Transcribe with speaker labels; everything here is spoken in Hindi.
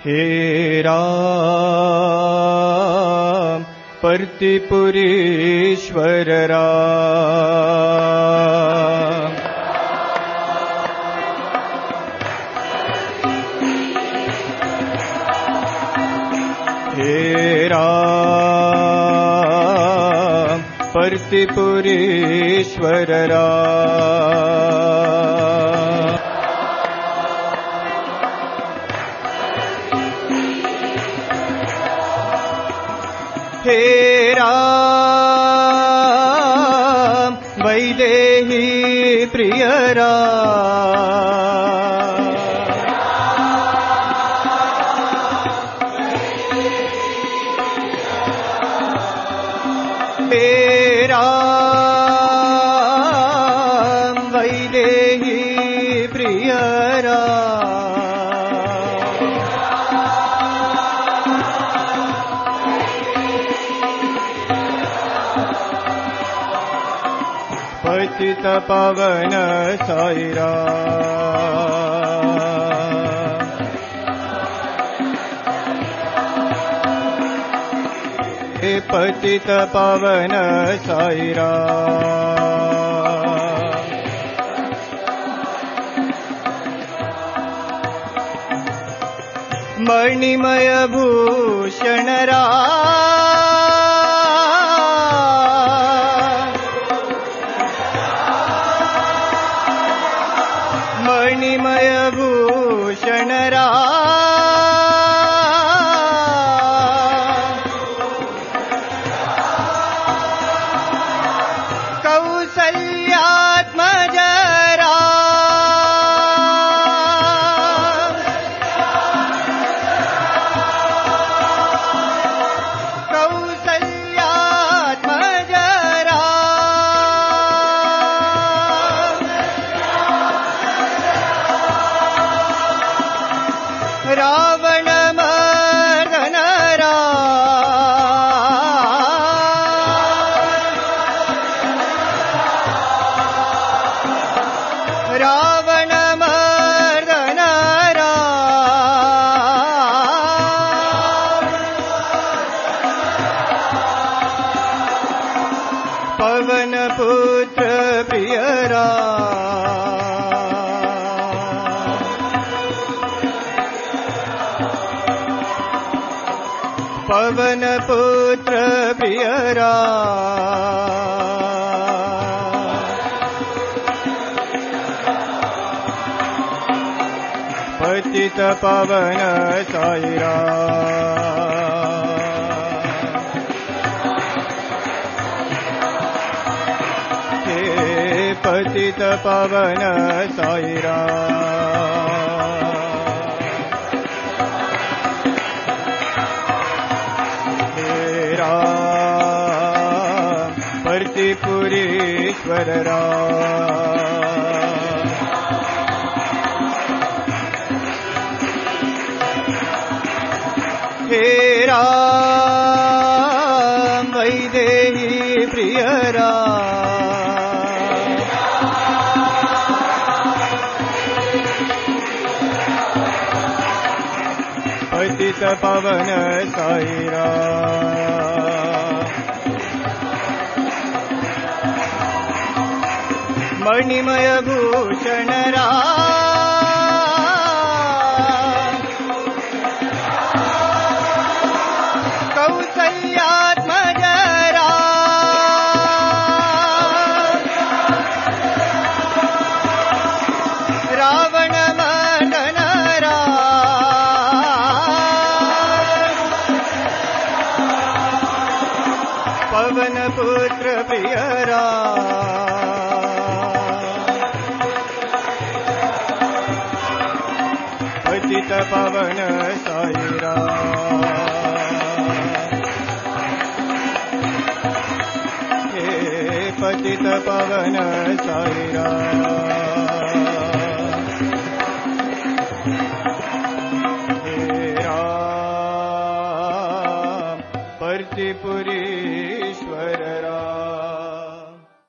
Speaker 1: हे राम परतिपुरीश्वर राम, हे राम परतिपुरीश्वर राम, हे राम वैदेही प्रिय राम, हे राम वैदेही प्रिय राम, पतित पावन साई राम, हे पतित पावन साई राम, मणिमय भूषण राम, मणिमय भूषण राम, कौसल्यात्मज राम, कौसल्यात्मज राम, रावण मर्दन राम, रावण मर्दन राम, पवन पुत्र प्रिय राम, पवन पुत्र प्रिय राम, पतित पावन साई राम, हे पतित पावन साई राम, हे राम परतिपुरीश्वर राम, हे राम वैदेही प्रिय राम, पतित पावन साई राम, मणिमय भूषण राम, कौसल्यात्मज राम, रावण मर्दन राम, पवन पुत्र प्रिय राम, पतित पावन साई राम, हे पतित पावन साई राम,